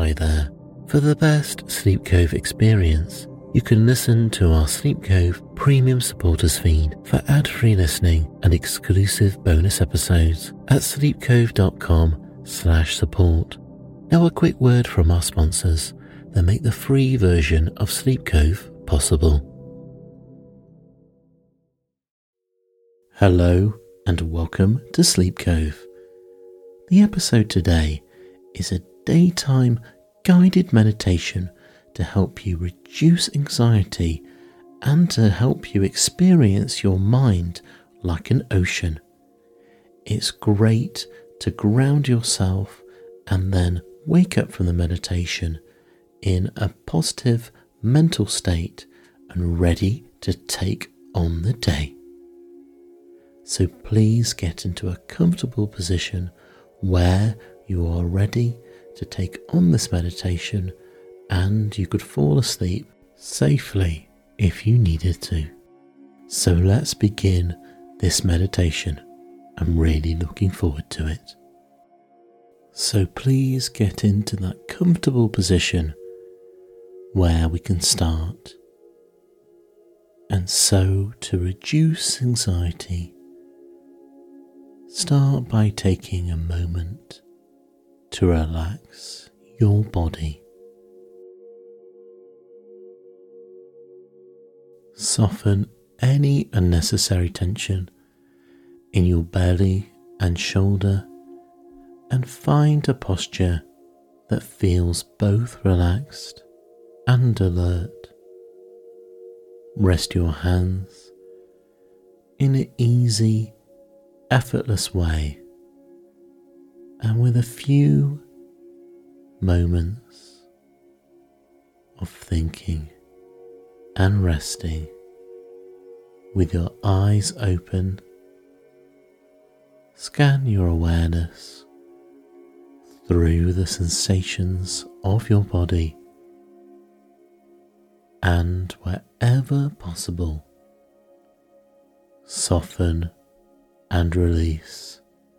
Hi there. For the best Sleep Cove experience, you can listen to our Sleep Cove premium supporters feed for ad-free listening and exclusive bonus episodes at sleepcove.com/support. Now a quick word from our sponsors that make the free version of Sleep Cove possible. Hello and welcome to Sleep Cove. The episode today is a daytime guided meditation to help you reduce anxiety and to help you experience your mind like an ocean. It's great to ground yourself and then wake up from the meditation in a positive mental state and ready to take on the day. So please get into a comfortable position where you are ready to take on this meditation, and you could fall asleep safely if you needed to. So let's begin this meditation. I'm really looking forward to it. So please get into that comfortable position where we can start. And so to reduce anxiety, start by taking a moment to relax your body. Soften any unnecessary tension in your belly and shoulder and find a posture that feels both relaxed and alert. Rest your hands in an easy, effortless way, and with a few moments of thinking and resting with your eyes open, scan your awareness through the sensations of your body, and wherever possible, soften and release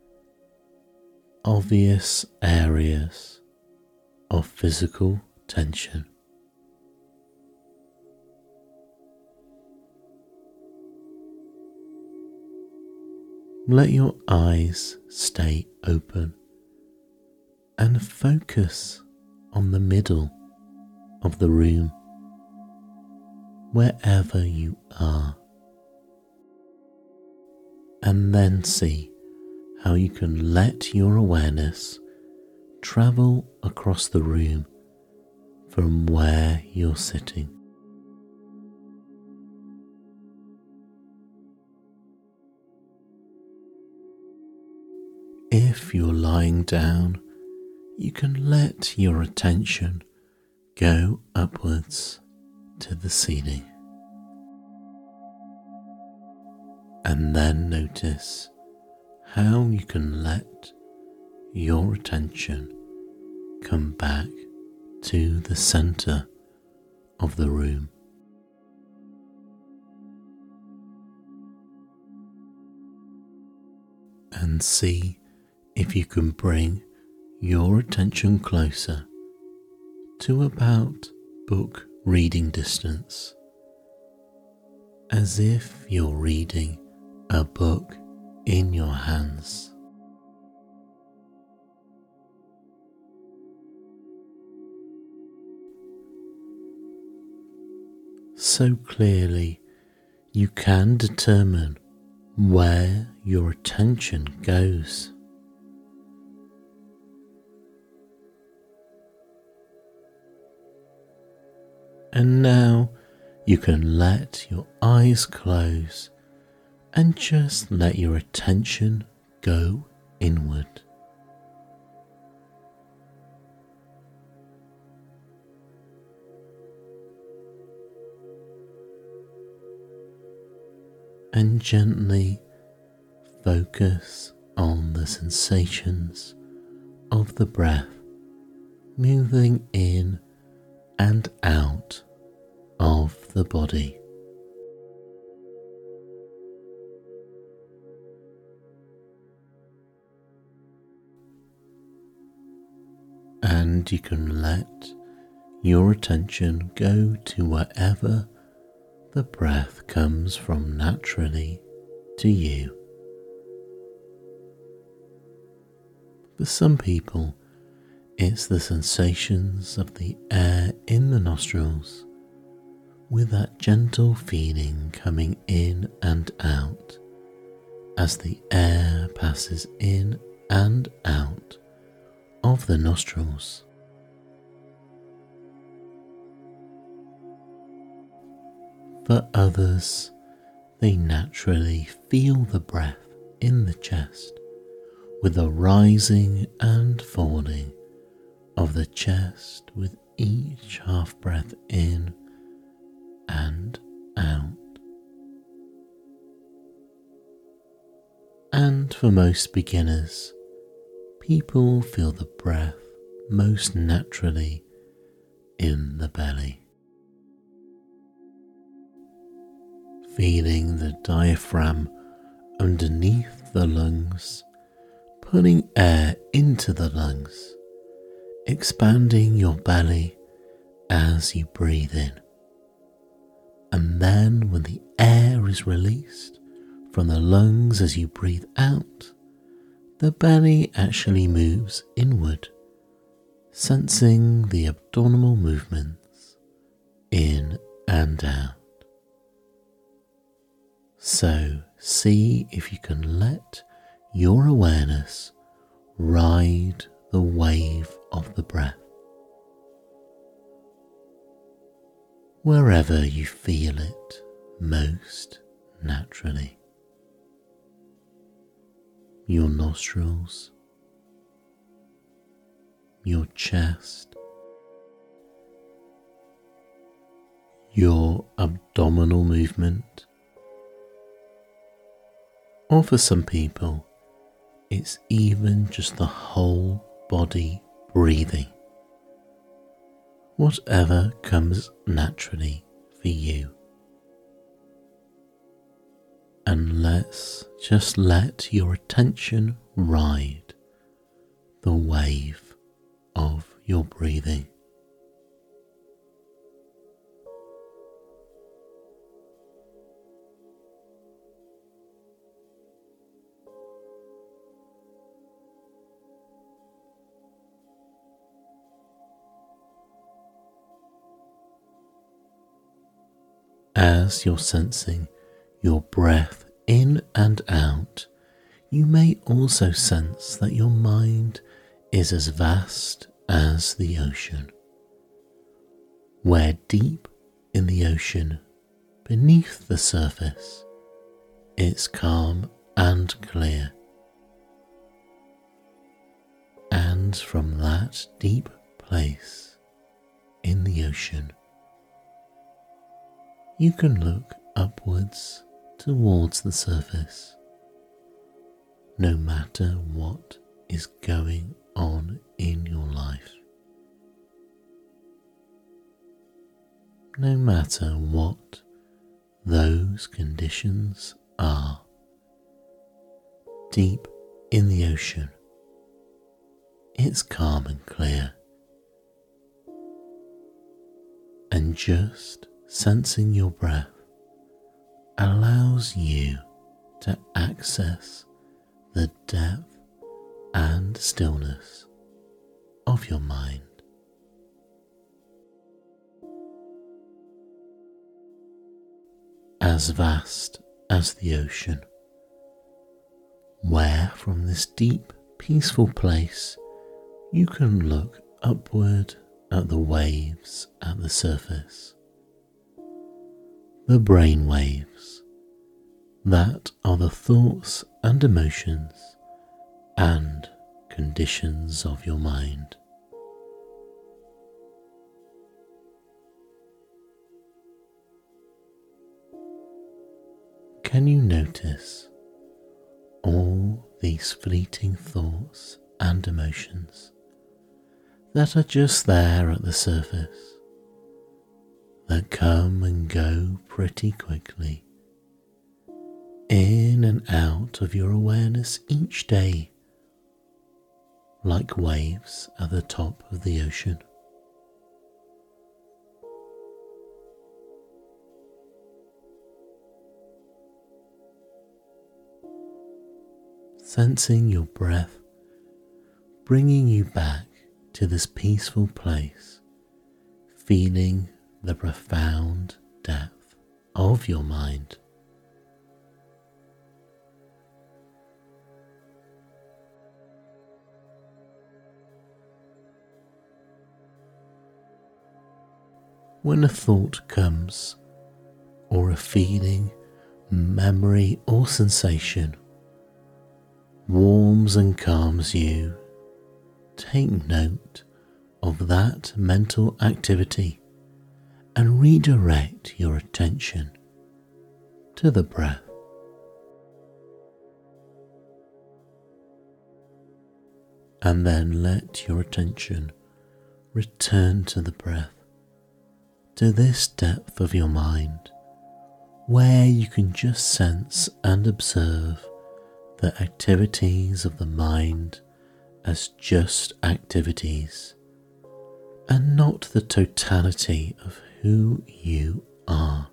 obvious areas of physical tension. Let your eyes stay open and focus on the middle of the room, wherever you are, and then see how you can let your awareness travel across the room from where you're sitting. If you're lying down, you can let your attention go upwards to the ceiling, and then notice how you can let your attention come back to the center of the room. And see if you can bring your attention closer to about book reading distance, as if you're reading a book in your hands. So clearly you can determine where your attention goes. And now you can let your eyes close and just let your attention go inward. And gently focus on the sensations of the breath moving in and out of the body. and you can let your attention go to wherever the breath comes from naturally to you. For some people, it's the sensations of the air in the nostrils, with that gentle feeling coming in and out as the air passes in and out of the nostrils. For others, they naturally feel the breath in the chest, with a rising and falling of the chest with each half breath in and out. And for most beginners, people feel the breath most naturally in the belly. Feeling the diaphragm underneath the lungs, pulling air into the lungs, expanding your belly as you breathe in. And then when the air is released from the lungs as you breathe out, the belly actually moves inward, sensing the abdominal movements in and out. So see if you can let your awareness ride the wave of the breath. Wherever you feel it most naturally. Your nostrils, your chest, your abdominal movement, or for some people, it's even just the whole body breathing. Whatever comes naturally for you. And let's just let your attention ride the wave of your breathing. As you're sensing your breath in and out, you may also sense that your mind is as vast as the ocean, where deep in the ocean, beneath the surface, it's calm and clear. And from that deep place in the ocean, you can look upwards towards the surface, no matter what is going on in your life. No matter what those conditions are, deep in the ocean, it's calm and clear. And just sensing your breath allows you to access the depth and stillness of your mind. As vast as the ocean, where from this deep, peaceful place you can look upward at the waves at the surface. The brain waves, that are the thoughts and emotions and conditions of your mind. Can you notice all these fleeting thoughts and emotions that are just there at the surface, that come and go pretty quickly, in and out of your awareness each day, like waves at the top of the ocean. Sensing your breath bringing you back to this peaceful place, feeling the profound depth of your mind. When a thought comes, or a feeling, memory, or sensation warms and calms you, take note of that mental activity and redirect your attention to the breath. And then let your attention return to the breath, to this depth of your mind where you can just sense and observe the activities of the mind as just activities and not the totality of who you are.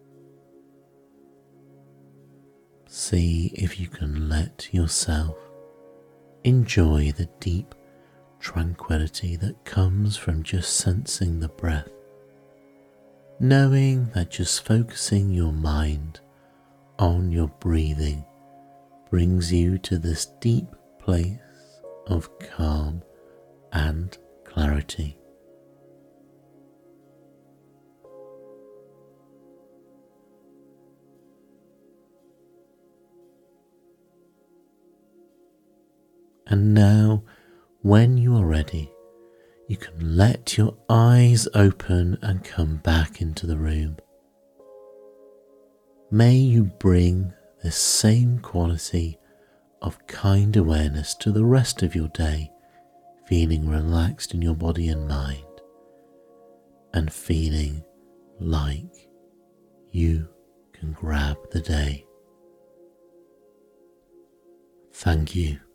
See if you can let yourself enjoy the deep tranquility that comes from just sensing the breath, knowing that just focusing your mind on your breathing brings you to this deep place of calm and clarity. And now, when you are ready, you can let your eyes open and come back into the room. May you bring this same quality of kind awareness to the rest of your day, feeling relaxed in your body and mind, and feeling like you can grab the day. Thank you.